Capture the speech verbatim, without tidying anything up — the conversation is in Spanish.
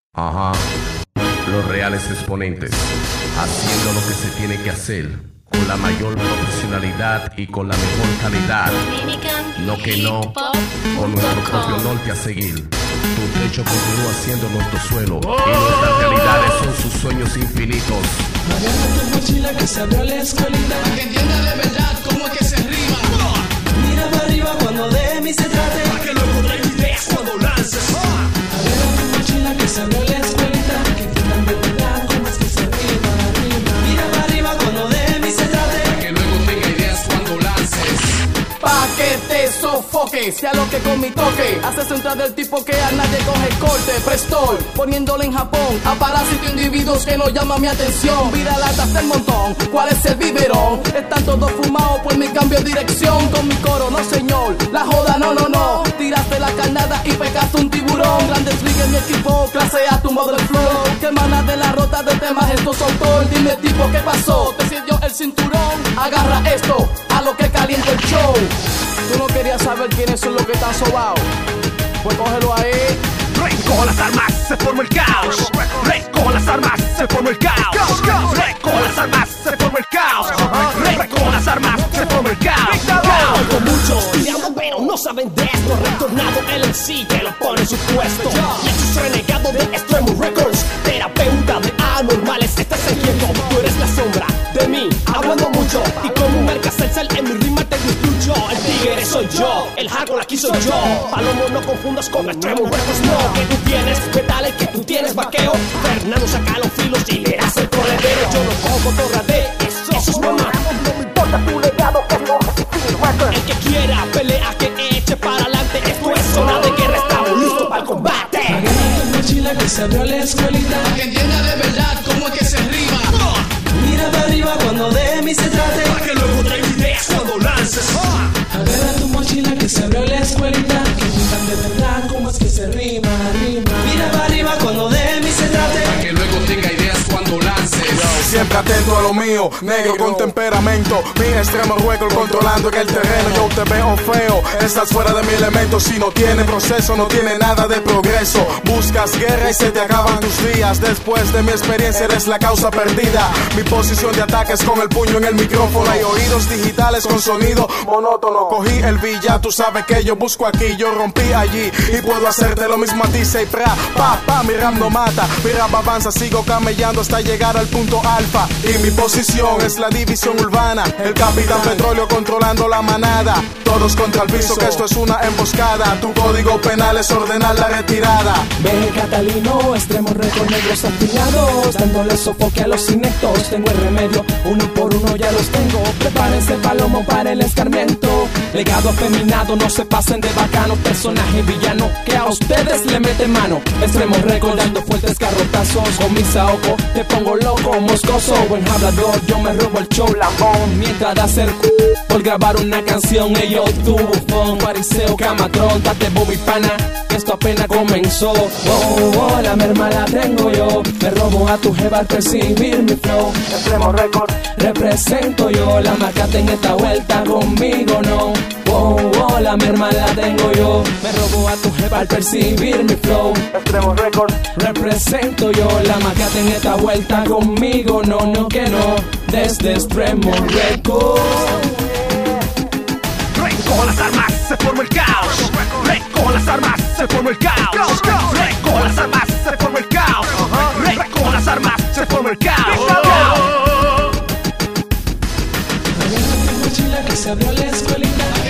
Ajá, los reales exponentes, haciendo lo que se tiene que hacer, con la mayor profesionalidad y con la mejor calidad. No que no, con nuestro propio norte a seguir. Tu techo continúa siendo nuestro suelo, y nuestras realidades son sus sueños infinitos. Agarra tu mochila que se abrió la escuelita, para que entienda de verdad cómo es que se rima. Mira para arriba cuando de mí se trate, para que luego traiga ideas cuando lances. Agarra tu mochila que se abrió la escuelita, para que entiendan de verdad cómo es que se rima, rima. Mira para arriba cuando de mí se trate, para que luego tenga ideas cuando lances. Pa' que te sofoque, sea lo que con mi toque haces entrar del tipo que a nadie coge corte. Prestol, poniéndole en Japón a parásitos individuos que no llaman mi atención. Vida lata del montón, ¿cuál es el biberón? Están todos fumados por mi cambio de dirección. Con mi coro, no señor, la joda no, no, no. Tiraste la carnada y pegaste un tiburón. Grandes ligas en mi equipo, clase A tu model flow. Que emana de la rota de temas estos autor. Dime tipo, ¿qué pasó? Te sirvió el cinturón. Agarra esto, a lo que calienta el show. Tú no querías saber quiénes son los que están sobados, pues cógelo ahí. Recojo las armas, se forma el caos. Recojo las armas, se forma el caos. Recojo las armas, se forma el caos. Recojo las armas, se forma el caos. Con muchos tirando pero no saben de esto. Retornado el M C que lo pone en su puesto. Nexus renegado de Extremo Records, terapeuta de anormales. Estás sintiendo, tú eres la sombra de mí, hablando mucho. Y como un mercacelcel en mi rima te destruyo. El tigre soy yo, el hardcore aquí soy yo. Palomo, no confundas con Extremo Records, no. Que tú tienes metales, que tú tienes vaqueo. Fernando saca los filos y le das el corredero. Yo no cojo torra de eso, eso es mamá. No me importa tu legado, que no es el que quiera pelea, que eche para adelante. Esto es zona de guerra, estamos listos para el combate. agarra tu mochila que se abrió la escuelita, para que entienda de verdad cómo es que se rima. mira para arriba cuando de mí se trate, para que luego traiga ideas cuando lances. agarra tu mochila que se abrió la escuelita, que entiendan de verdad cómo es que se rima, rima. Mira para arriba cuando de mí se trate, para que luego tenga ideas cuando lances. Siempre atento a lo mío, negro con temperamento. Mi extremo record controlando en el terreno. Yo te veo feo, estás fuera de mi elemento. Si no tiene proceso, no tiene nada de progreso. Buscas guerra y se te acaban tus días. Después de mi experiencia eres la causa perdida. Mi posición de ataque es con el puño en el micrófono. Hay oídos digitales con sonido monótono. Cogí el villa, tú sabes que yo busco aquí. Yo rompí allí y puedo hacerte lo mismo a ti. Say pra, pa, pa, mi rap no mata. Mi rap avanza, sigo camellando hasta llegar al punto alfa. Y mi posición es la división urbana. El capitán petróleo controlando la manada. Todos contra el piso, que esto es una emboscada. Tu código penal es ordenar la retirada. ven Catalino, Extremo Record, negros afilados, dándole sofoque a los ineptos. Tengo el remedio, uno por uno ya los tengo. Prepárense palomo para el escarmiento. Legado afeminado, no se pasen de bacano. Personaje villano que a ustedes le mete mano. Extremo Record dando fuertes garrotazos. Con mi saoco te pongo loco, moscoso. Buen hablador, yo me robo el show lambón. Mientras de hacer c por grabar una canción. Ello tu bufón, fariseo, camatrón. Date bobo y pana, que esto apenas comenzó. Oh, oh, la merma la tengo yo. Me robo a tu jeva al percibir mi flow. Extremo Record represento yo. La marcate en esta vuelta, conmigo no. Oh, oh, la merma la tengo yo. Me robo a tu jeva al percibir mi flow. Extremo Record represento yo. La marcate en esta vuelta, conmigo no, no que no. Desde Extremo Record. Recojo las armas, se forma el caos. Recojo las armas, se forma el caos. Recojo las armas, se forma el caos. Recojo las armas, se forma el caos. Agarra tu mochila que se abrió la escuelita,